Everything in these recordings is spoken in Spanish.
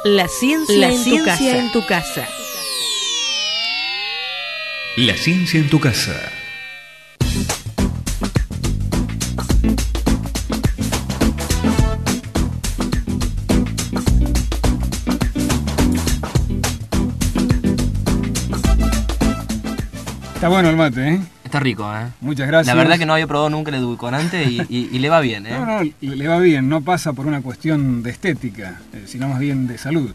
La ciencia en tu casa. La ciencia en tu casa. Está bueno el mate, ¿eh? Está rico, ¿eh? Muchas gracias. La verdad que no había probado nunca el edulcorante y le va bien, ¿eh? No, le va bien. No pasa por una cuestión de estética, sino más bien de salud.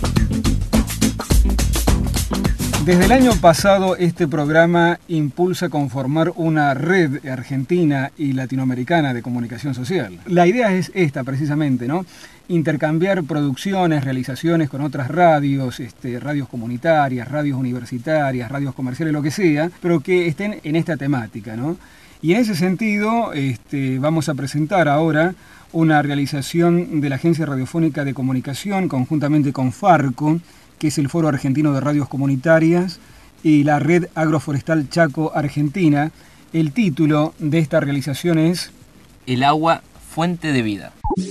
Desde el año pasado, este programa impulsa conformar una red argentina y latinoamericana de comunicación social. La idea es esta, precisamente, ¿no? Intercambiar producciones, realizaciones con otras radios, radios comunitarias, radios universitarias, radios comerciales, lo que sea, pero que estén en esta temática, ¿no? Y en ese sentido, vamos a presentar ahora una realización de la Agencia Radiofónica de Comunicación, conjuntamente con Farco, que es el Foro Argentino de Radios Comunitarias, y la Red Agroforestal Chaco Argentina. El título de esta realización es El agua, fuente de vida.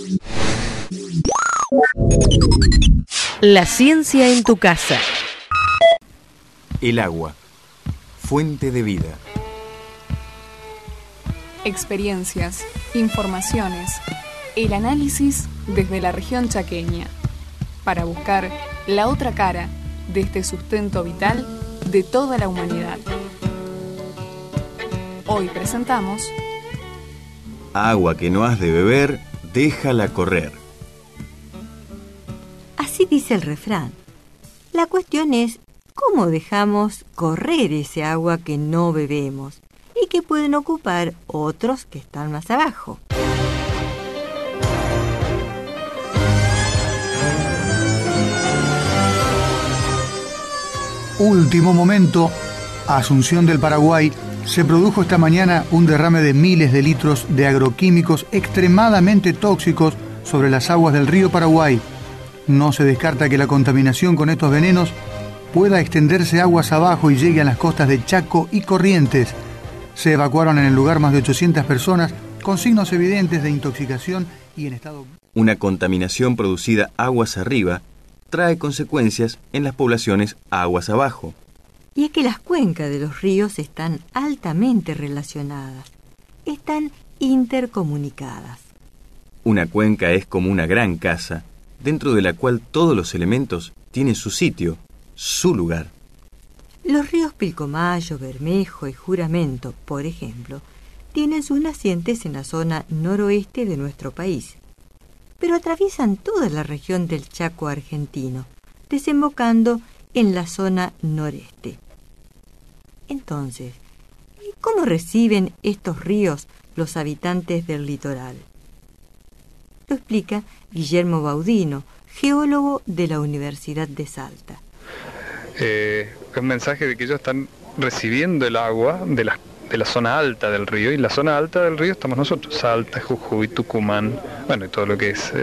La ciencia en tu casa. El agua, fuente de vida. Experiencias, informaciones, el análisis desde la región chaqueña, para buscar la otra cara de este sustento vital de toda la humanidad. Hoy presentamos Agua que no has de beber, déjala correr. Así dice el refrán. La cuestión es cómo dejamos correr ese agua que no bebemos y que pueden ocupar otros que están más abajo. Último momento, Asunción del Paraguay, se produjo esta mañana un derrame de miles de litros de agroquímicos extremadamente tóxicos sobre las aguas del río Paraguay. No se descarta que la contaminación con estos venenos pueda extenderse aguas abajo y llegue a las costas de Chaco y Corrientes. Se evacuaron en el lugar más de 800 personas con signos evidentes de intoxicación y en estado... Una contaminación producida aguas arriba trae consecuencias en las poblaciones aguas abajo. Y es que las cuencas de los ríos están altamente relacionadas, están intercomunicadas. Una cuenca es como una gran casa, dentro de la cual todos los elementos tienen su sitio, su lugar. Los ríos Pilcomayo, Bermejo y Juramento, por ejemplo, tienen sus nacientes en la zona noroeste de nuestro país, pero atraviesan toda la región del Chaco argentino, desembocando en la zona noreste. Entonces, ¿cómo reciben estos ríos los habitantes del litoral? Lo explica Guillermo Baudino, geólogo de la Universidad de Salta. Es un mensaje de que ellos están recibiendo el agua de la zona alta del río, y la zona alta del río estamos nosotros, Salta, Jujuy, Tucumán, bueno, y todo lo que es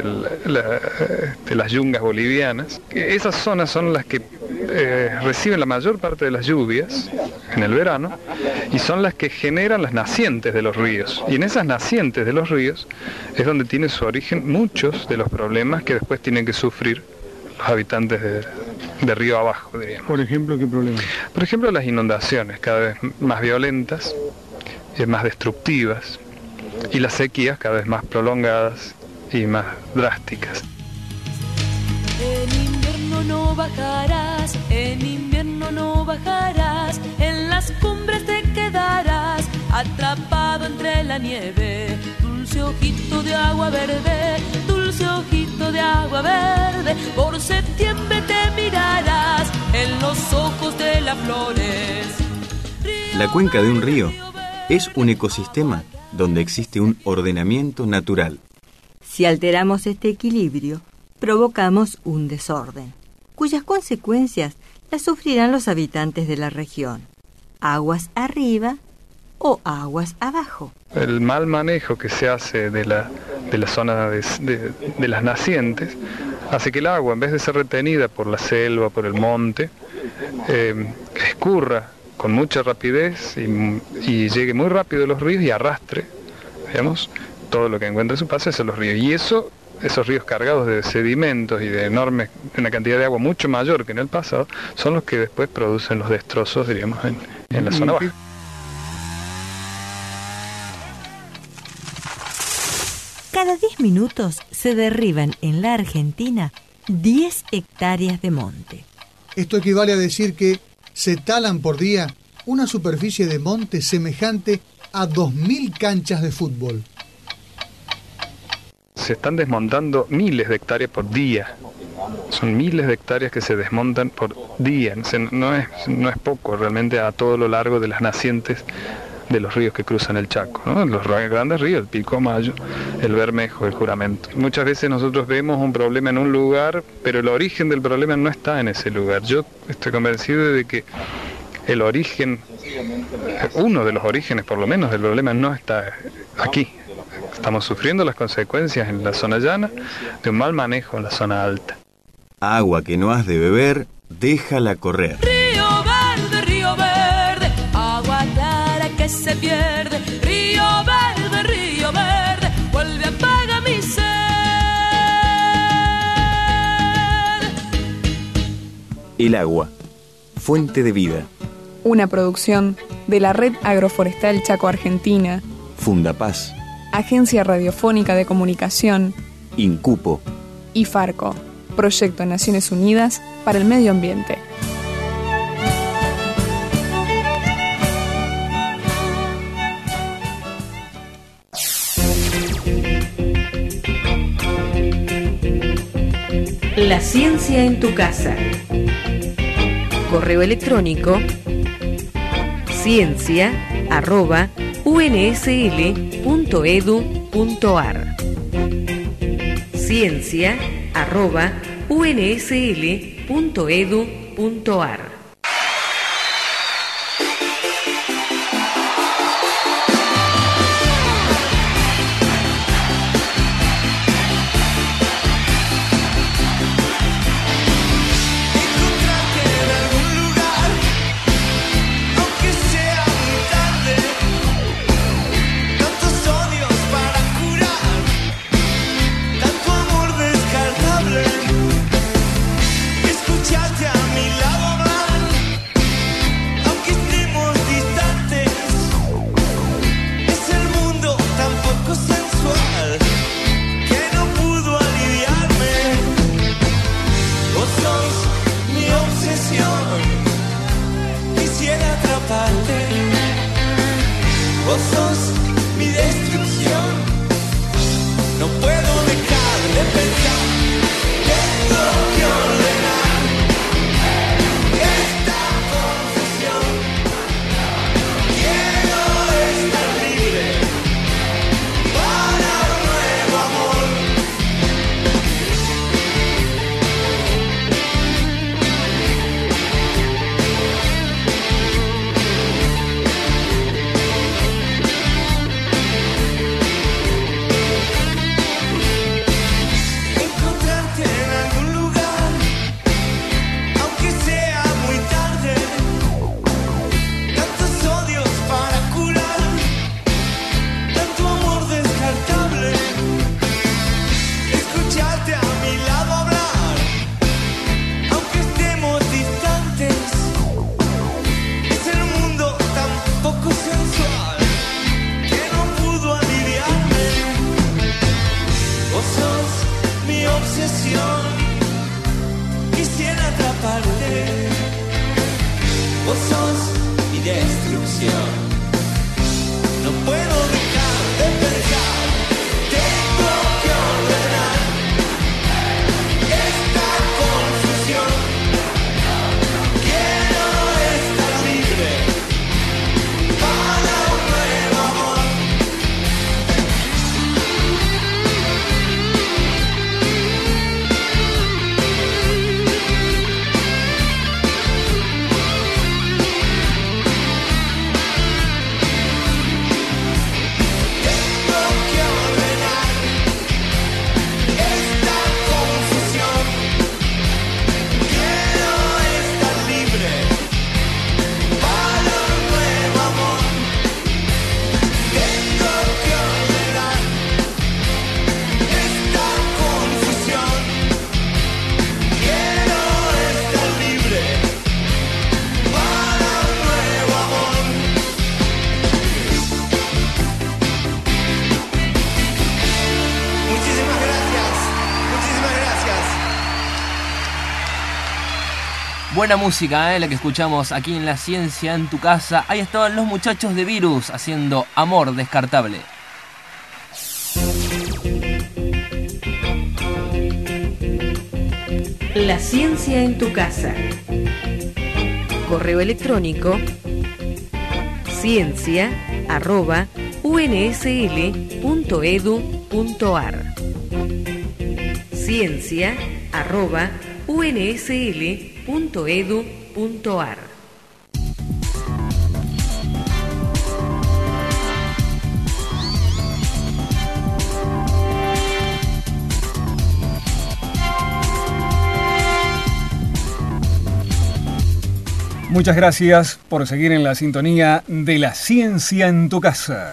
las yungas bolivianas. Esas zonas son las que reciben la mayor parte de las lluvias en el verano y son las que generan las nacientes de los ríos. Y en esas nacientes de los ríos es donde tiene su origen muchos de los problemas que después tienen que sufrir los habitantes de río abajo, diríamos. Por ejemplo, ¿qué problema? Por ejemplo, las inundaciones cada vez más violentas, más destructivas, y las sequías cada vez más prolongadas y más drásticas. En invierno no bajarás, en invierno no bajarás, en las cumbres te quedarás, atrapado entre la nieve, dulce ojito de agua verde, dulce ojito de agua verde, por septiembre te mirarás en los ojos de las flores. La cuenca de un río es un ecosistema donde existe un ordenamiento natural. Si alteramos este equilibrio, provocamos un desorden, cuyas consecuencias las sufrirán los habitantes de la región, aguas arriba o aguas abajo. El mal manejo que se hace de la zona de las nacientes hace que el agua, en vez de ser retenida por la selva, por el monte, escurra con mucha rapidez y llegue muy rápido a los ríos y arrastre, digamos, todo lo que encuentre en su paso hacia los ríos. Y eso esos ríos cargados de sedimentos y de una cantidad de agua mucho mayor que en el pasado, son los que después producen los destrozos, diríamos, en la zona baja. Cada 10 minutos se derriban en la Argentina 10 hectáreas de monte. Esto equivale a decir que se talan por día una superficie de monte semejante a 2.000 canchas de fútbol. Se están desmontando miles de hectáreas por día. Son miles de hectáreas que se desmontan por día. No es poco realmente a todo lo largo de las nacientes de los ríos que cruzan el Chaco, ¿no? Los grandes ríos, el Pilcomayo, el Bermejo, el Juramento. Muchas veces nosotros vemos un problema en un lugar, pero el origen del problema no está en ese lugar. Yo estoy convencido de que el origen, uno de los orígenes por lo menos del problema no está aquí. Estamos sufriendo las consecuencias en la zona llana de un mal manejo en la zona alta. Agua que no has de beber, déjala correr. Río verde, agua clara que se pierde. Río verde, vuelve a apagar mi sed. El agua, fuente de vida. Una producción de la Red Agroforestal Chaco Argentina, Fundapaz, Agencia Radiofónica de Comunicación, Incupo y Farco, Proyecto de Naciones Unidas para el Medio Ambiente. La ciencia en tu casa. Correo electrónico ciencia@unsl.edu.ar. ciencia@unsl.edu.ar. Escucharte a mi lado. Buena música, la que escuchamos aquí en La Ciencia en tu Casa. Ahí estaban los muchachos de Virus haciendo Amor Descartable. La Ciencia en tu Casa. Correo electrónico ciencia@unsl.edu.ar. ciencia@unsl.edu.ar. Muchas gracias por seguir en la sintonía de La Ciencia en tu Casa.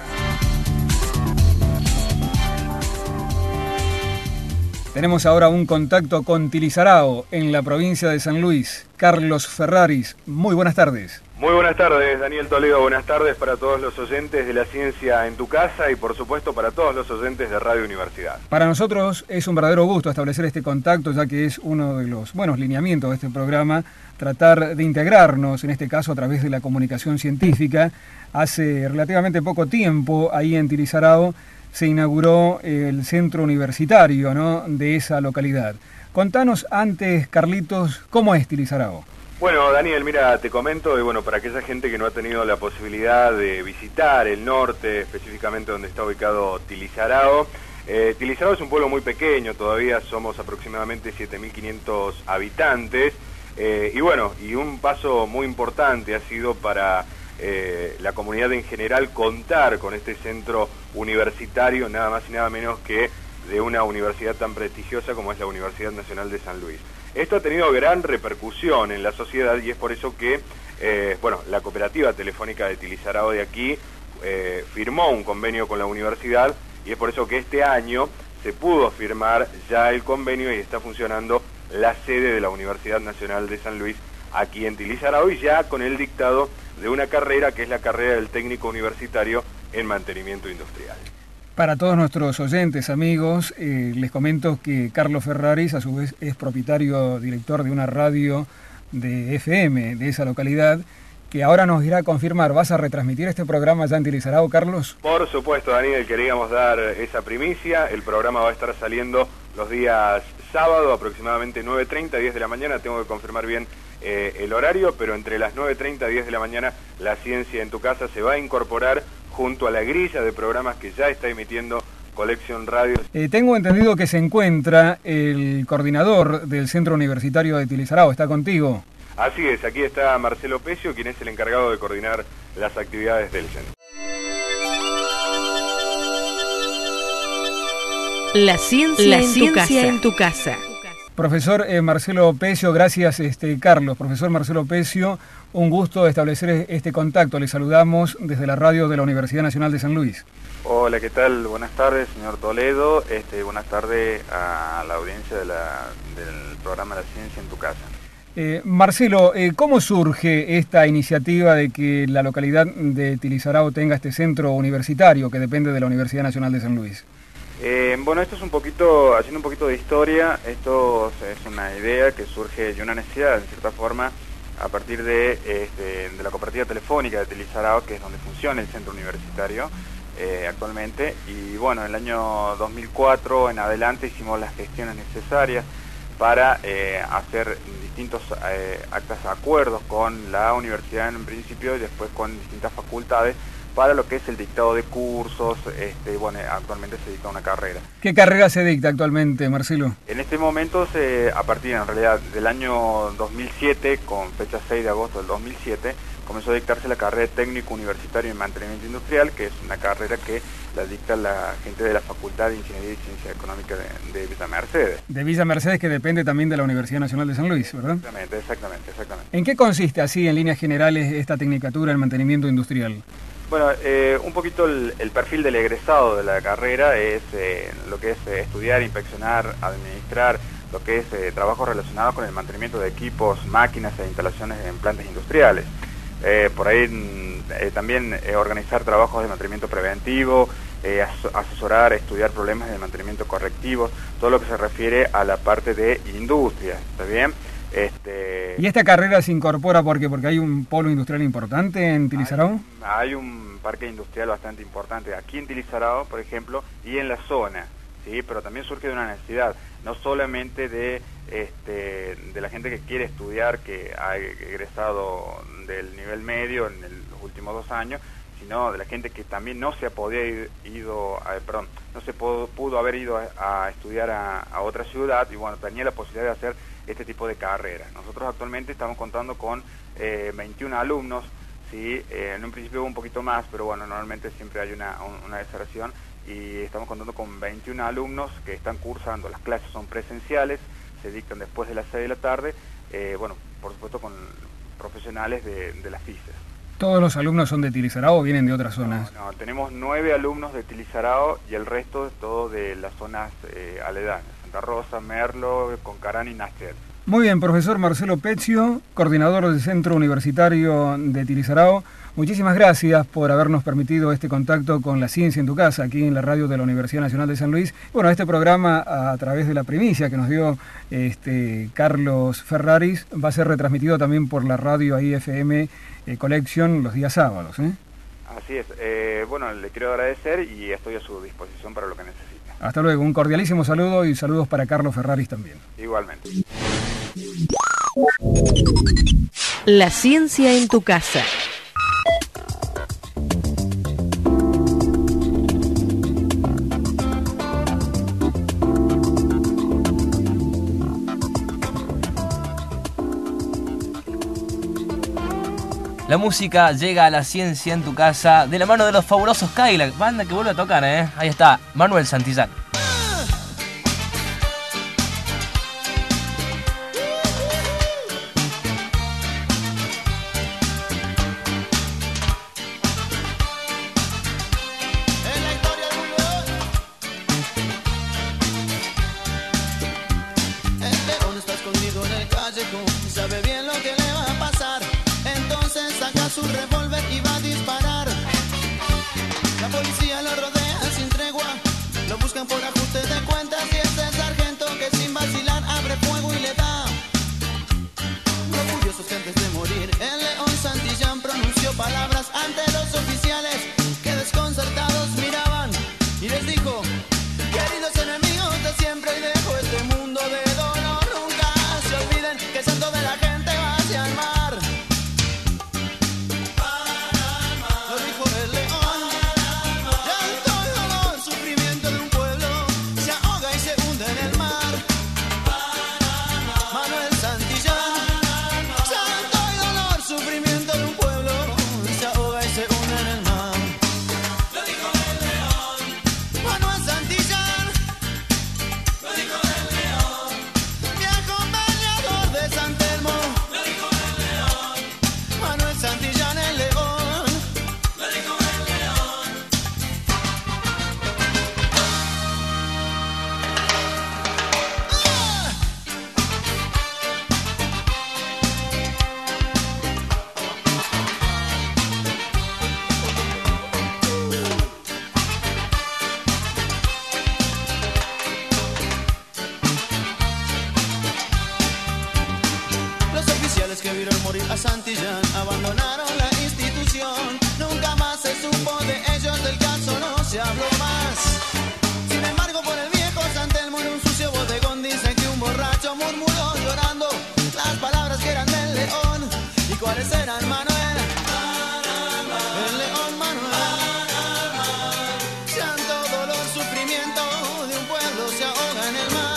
Tenemos ahora un contacto con Tilizarao, en la provincia de San Luis. Carlos Ferraris, muy buenas tardes. Muy buenas tardes, Daniel Toledo. Buenas tardes para todos los oyentes de La Ciencia en tu Casa y, por supuesto, para todos los oyentes de Radio Universidad. Para nosotros es un verdadero gusto establecer este contacto, ya que es uno de los buenos lineamientos de este programa, tratar de integrarnos, en este caso a través de la comunicación científica. Hace relativamente poco tiempo, ahí en Tilizarao, se inauguró el centro universitario, ¿no?, de esa localidad. Contanos antes, Carlitos, ¿cómo es Tilizarao? Bueno, Daniel, mira, te comento, y bueno, para aquella gente que no ha tenido la posibilidad de visitar el norte, específicamente donde está ubicado Tilizarao, Tilizarao es un pueblo muy pequeño, todavía somos aproximadamente 7.500 habitantes, y bueno, y un paso muy importante ha sido para la comunidad en general contar con este centro universitario, nada más y nada menos que de una universidad tan prestigiosa como es la Universidad Nacional de San Luis. Esto ha tenido gran repercusión en la sociedad y es por eso que, bueno, la cooperativa telefónica de Tilizarao de aquí firmó un convenio con la universidad y es por eso que este año se pudo firmar ya el convenio y está funcionando la sede de la Universidad Nacional de San Luis aquí en Tilizarao y ya con el dictado de una carrera que es la carrera del técnico universitario en mantenimiento industrial. Para todos nuestros oyentes, amigos, les comento que Carlos Ferraris, a su vez, es propietario, director de una radio de FM de esa localidad, que ahora nos irá a confirmar. ¿Vas a retransmitir este programa ya en Tilizarao, Carlos? Por supuesto, Daniel, queríamos dar esa primicia. El programa va a estar saliendo los días sábado, aproximadamente 9:30, 10 de la mañana. Tengo que confirmar bien el horario, pero entre las 9:30 y 10 de la mañana, La Ciencia en tu Casa se va a incorporar junto a la grilla de programas que ya está emitiendo Colección Radio. Tengo entendido que se encuentra el coordinador del Centro Universitario de Tilizarao. ¿Está contigo? Así es, aquí está Marcelo Pecio, quien es el encargado de coordinar las actividades del centro. La ciencia en tu casa. Profesor Marcelo Pecio, gracias Carlos. Profesor Marcelo Pecio, un gusto establecer este contacto. Le saludamos desde la radio de la Universidad Nacional de San Luis. Hola, ¿qué tal? Buenas tardes, señor Toledo. Buenas tardes a la audiencia del programa La Ciencia en tu Casa. Marcelo, ¿cómo surge esta iniciativa de que la localidad de Tilizarao tenga este centro universitario que depende de la Universidad Nacional de San Luis? Bueno, esto es un poquito, haciendo un poquito de historia, esto es una idea que surge y una necesidad, en cierta forma, a partir de la cooperativa telefónica de Tilizarao, que es donde funciona el centro universitario actualmente, y bueno, en el año 2004 en adelante hicimos las gestiones necesarias para hacer distintos actas de acuerdos con la universidad en un principio y después con distintas facultades, para lo que es el dictado de cursos, bueno, actualmente se dicta una carrera. ¿Qué carrera se dicta actualmente, Marcelo? En este momento, a partir en realidad del año 2007, con fecha 6 de agosto del 2007, comenzó a dictarse la carrera de técnico universitario en mantenimiento industrial, que es una carrera que la dicta la gente de la Facultad de Ingeniería y Ciencia Económica de Villa Mercedes. De Villa Mercedes, que depende también de la Universidad Nacional de San Luis, ¿verdad? Exactamente. ¿En qué consiste así, en líneas generales, esta tecnicatura en mantenimiento industrial? Bueno, un poquito el perfil del egresado de la carrera es lo que es estudiar, inspeccionar, administrar, lo que es trabajos relacionados con el mantenimiento de equipos, máquinas e instalaciones en plantas industriales. Por ahí también organizar trabajos de mantenimiento preventivo, asesorar, estudiar problemas de mantenimiento correctivo, todo lo que se refiere a la parte de industria, ¿está bien? ¿Y esta carrera se incorpora porque hay un polo industrial importante en Tilizarao? Hay un parque industrial bastante importante aquí en Tilizarao, por ejemplo, y en la zona, ¿sí? Pero también surge de una necesidad, no solamente de la gente que quiere estudiar, que ha egresado del nivel medio en los últimos 2 años, sino de la gente que también no se pudo haber ido a estudiar a otra ciudad y bueno, tenía la posibilidad de hacer este tipo de carreras. Nosotros actualmente estamos contando con 21 alumnos, ¿sí? En un principio hubo un poquito más, pero bueno, normalmente siempre hay una deserción y estamos contando con 21 alumnos que están cursando. Las clases son presenciales, se dictan después de las 6 de la tarde, bueno, por supuesto con profesionales de las FISES. ¿Todos los alumnos son de Tilizarao o vienen de otras zonas? No, tenemos 9 alumnos de Tilizarao y el resto es todo de las zonas aledañas, Santa Rosa, Merlo, Concarán y Nastel. Muy bien, profesor Marcelo Pezio, coordinador del Centro Universitario de Tilizarao. Muchísimas gracias por habernos permitido este contacto con La Ciencia en tu Casa, aquí en la radio de la Universidad Nacional de San Luis. Bueno, este programa, a través de la primicia que nos dio Carlos Ferraris, va a ser retransmitido también por la radio IFM Collection los días sábados. Así es. Bueno, le quiero agradecer y estoy a su disposición para lo que necesite. Hasta luego. Un cordialísimo saludo y saludos para Carlos Ferraris también. Igualmente. La Ciencia en tu Casa. La música llega a La Ciencia en tu Casa de la mano de los fabulosos Cadillac, banda que vuelve a tocar, Ahí está, Manuel Santillán. Su revólver y va a disparar. La policía lo rodea sin tregua, lo buscan por ajuste de cuentas y es el sargento que sin vacilar abre fuego y le da. Orgullosos que antes de morir el León Santillán pronunció palabras ante los oficiales que desconcertados miraban y les dijo: queridos enemigos de siempre y dejo este mundo de dolor, nunca se olviden que el santo de la gente va hacia el mar. Santillán abandonaron la institución, nunca más se supo de ellos, del caso no se habló más. Sin embargo, por el viejo San Telmo en un sucio bodegón dicen que un borracho murmuró llorando las palabras que eran del León. ¿Y cuáles eran, Manuel? El León Manuel. Sean todo los sufrimientos de un pueblo se ahoga en el mar.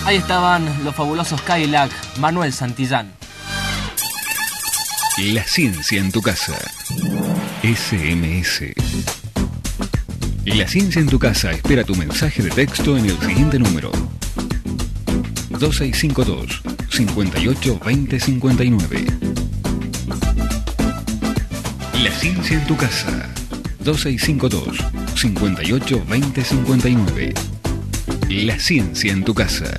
Ahí estaban los fabulosos Cadillac, Manuel Santillán. La ciencia en tu casa. SMS. La ciencia en tu casa espera tu mensaje de texto en el siguiente número: 2652 58 20 59. La ciencia en tu casa. 2652 58 20 59. La ciencia en tu casa.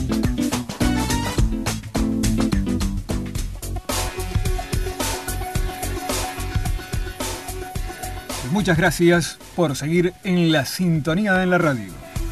Muchas gracias por seguir en la sintonía de la radio.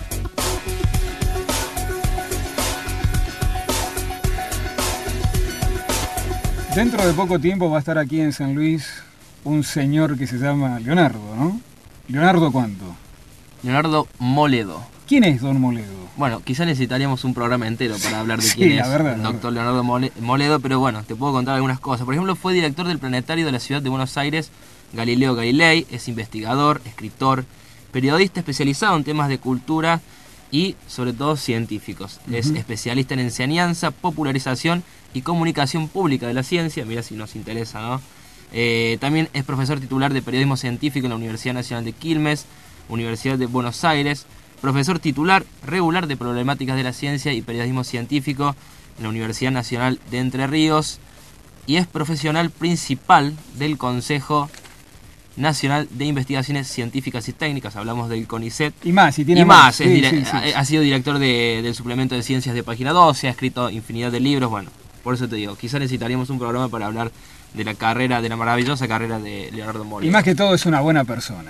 Dentro de poco tiempo va a estar aquí en San Luis un señor que se llama Leonardo, ¿no? ¿Leonardo cuánto? Leonardo Moledo. ¿Quién es don Moledo? Bueno, quizá necesitaríamos un programa entero para hablar de Sí, quién la es verdad, el la doctor Leonardo Moledo, pero bueno, te puedo contar algunas cosas. Por ejemplo, fue director del planetario de la ciudad de Buenos Aires, Galileo Galilei, es investigador, escritor, periodista especializado en temas de cultura y sobre todo científicos. Es especialista en enseñanza, popularización y comunicación pública de la ciencia, mira si nos interesa, ¿no? También es profesor titular de periodismo científico en la Universidad Nacional de Quilmes, Universidad de Buenos Aires, profesor titular regular de problemáticas de la ciencia y periodismo científico en la Universidad Nacional de Entre Ríos y es profesional principal del Consejo Nacional de Investigaciones Científicas y Técnicas, hablamos del CONICET. Y más, y tiene más. Sí, ha sido director del suplemento de Ciencias de Página 12, ha escrito infinidad de libros, bueno, por eso te digo, quizá necesitaríamos un programa para hablar de la carrera, de la maravillosa carrera de Leonardo Moledo. Y más que todo es una buena persona.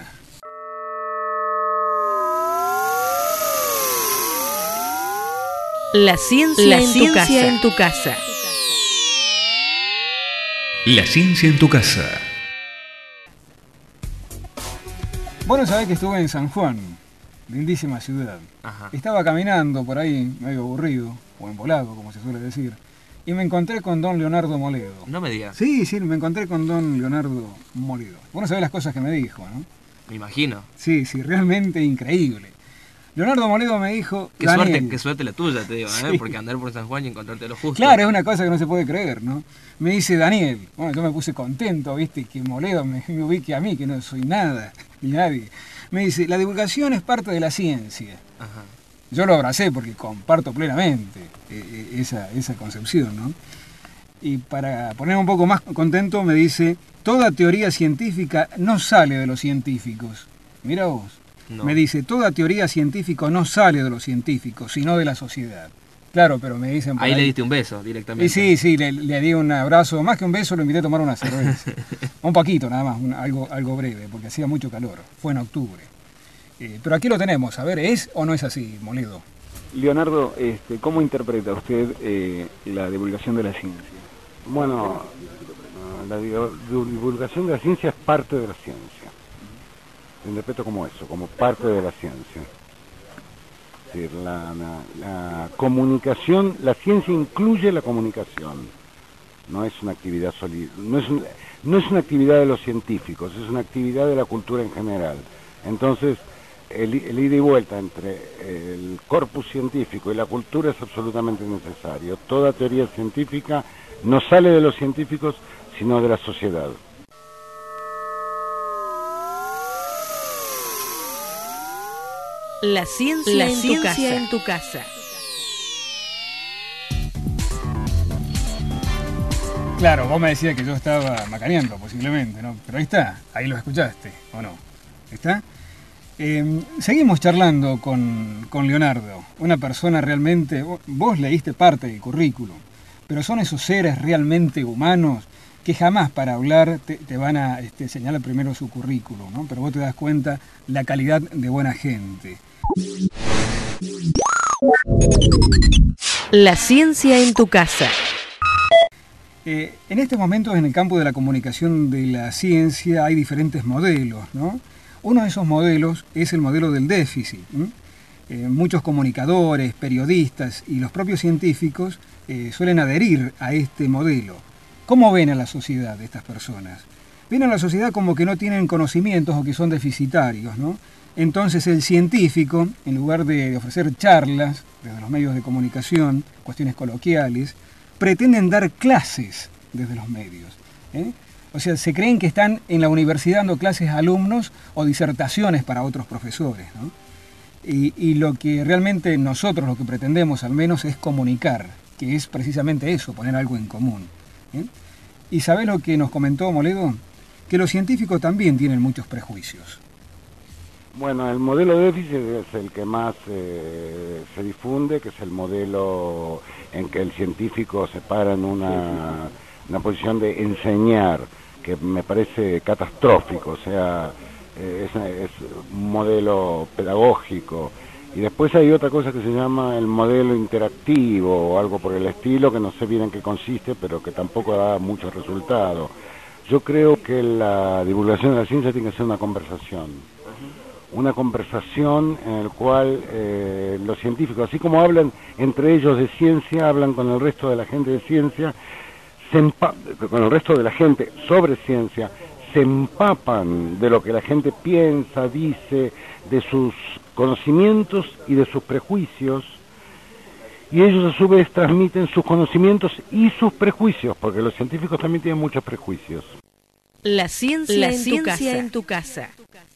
La ciencia en tu casa. La ciencia en tu casa. Bueno, sabés que estuve en San Juan, lindísima ciudad. Ajá. Estaba caminando por ahí, medio aburrido, o embolado, como se suele decir, y me encontré con don Leonardo Moledo. No me digas. Sí, me encontré con don Leonardo Moledo. Vos no sabés las cosas que me dijo, ¿no? Me imagino. Sí, realmente increíble. Leonardo Moledo me dijo... Qué suerte la tuya, te digo, Sí. Porque andar por San Juan y encontrarte lo justo. Claro, es una cosa que no se puede creer, ¿no? Me dice Daniel, bueno, yo me puse contento, viste, que Moledo me ubique a mí, que no soy nada, ni nadie. Me dice, la divulgación es parte de la ciencia. Ajá. Yo lo abracé porque comparto plenamente esa concepción, ¿no? Y para ponerme un poco más contento me dice, toda teoría científica no sale de los científicos. Mira vos. No. Me dice, toda teoría científica no sale de los científicos, sino de la sociedad. Claro, pero me dicen... Ahí le diste un beso directamente. Y sí, le di un abrazo, más que un beso, lo invité a tomar una cerveza. Un poquito nada más, algo breve, porque hacía mucho calor, fue en octubre. Pero aquí lo tenemos, a ver, ¿es o no es así, Moledo? Leonardo, ¿cómo interpreta usted la divulgación de la ciencia? Bueno, la divulgación de la ciencia es parte de la ciencia. Lo interpreto como eso, como parte de la ciencia. Es decir, la comunicación, la ciencia incluye la comunicación. No es una actividad no es una actividad de los científicos, es una actividad de la cultura en general. Entonces, el ida y vuelta entre el corpus científico y la cultura es absolutamente necesario. Toda teoría científica no sale de los científicos, sino de la sociedad. La ciencia en tu casa. Claro, vos me decías que yo estaba macaneando, posiblemente, ¿no? Pero ahí está, ahí lo escuchaste, ¿o no? ¿Está? Seguimos charlando con Leonardo, una persona realmente... Vos leíste parte del currículum, pero son esos seres realmente humanos que jamás para hablar te van a señalar primero su currículum, ¿no? Pero vos te das cuenta la calidad de buena gente. La ciencia en tu casa. En estos momentos en el campo de la comunicación de la ciencia hay diferentes modelos, ¿no? Uno de esos modelos es el modelo del déficit. Muchos comunicadores, periodistas y los propios científicos suelen adherir a este modelo. ¿Cómo ven a la sociedad estas personas? Ven a la sociedad como que no tienen conocimientos o que son deficitarios, ¿no? Entonces el científico, en lugar de ofrecer charlas desde los medios de comunicación, cuestiones coloquiales, pretenden dar clases desde los medios. O sea, se creen que están en la universidad dando clases a alumnos o disertaciones para otros profesores, ¿no? Y lo que realmente nosotros, lo que pretendemos al menos, es comunicar, que es precisamente eso, poner algo en común. ¿Y sabés lo que nos comentó Moledo? Que los científicos también tienen muchos prejuicios. Bueno, el modelo de déficit es el que más se difunde, que es el modelo en que el científico se para en una posición de enseñar, que me parece catastrófico, o sea, es un modelo pedagógico. Y después hay otra cosa que se llama el modelo interactivo o algo por el estilo, que no sé bien en qué consiste, pero que tampoco da muchos resultados. Yo creo que la divulgación de la ciencia tiene que ser una conversación en la cual los científicos, así como hablan entre ellos de ciencia, hablan con el resto de la gente de ciencia, con el resto de la gente sobre ciencia, se empapan de lo que la gente piensa, dice, de sus conocimientos y de sus prejuicios, y ellos a su vez transmiten sus conocimientos y sus prejuicios, porque los científicos también tienen muchos prejuicios. La ciencia en tu casa.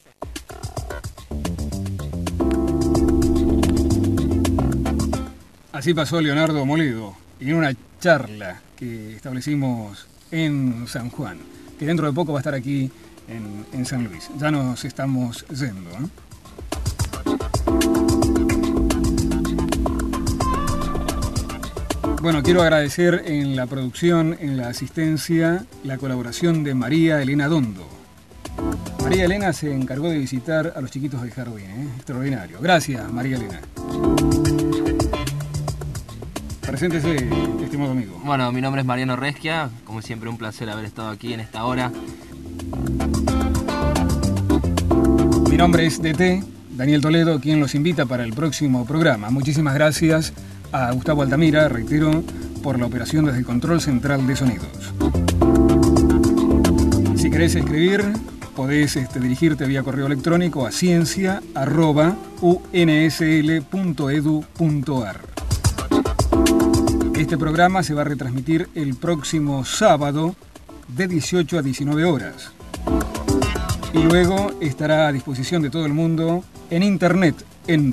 Así pasó Leonardo Moledo en una charla que establecimos en San Juan, que dentro de poco va a estar aquí en San Luis. Ya nos estamos yendo, ¿no? Bueno, quiero agradecer en la producción, en la asistencia, la colaboración de María Elena Dondo. María Elena se encargó de visitar a los chiquitos del jardín, extraordinario. Gracias, María Elena. Preséntese, estimado amigo. Bueno, mi nombre es Mariano Resquia, como siempre un placer haber estado aquí en esta hora. Mi nombre es DT, Daniel Toledo, quien los invita para el próximo programa. Muchísimas gracias a Gustavo Altamira, reitero, por la operación desde el control central de sonidos. Si querés escribir, podés dirigirte vía correo electrónico a ciencia@unsl.edu.ar. Este programa se va a retransmitir el próximo sábado de 18 a 19 horas. Y luego estará a disposición de todo el mundo en internet en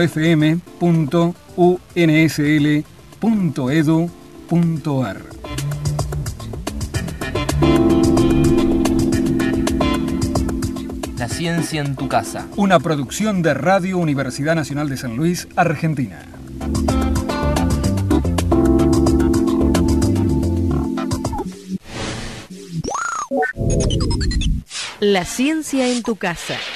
radiofm.unsl.edu.ar. La ciencia en tu casa. Una producción de Radio Universidad Nacional de San Luis, Argentina. La ciencia en tu casa.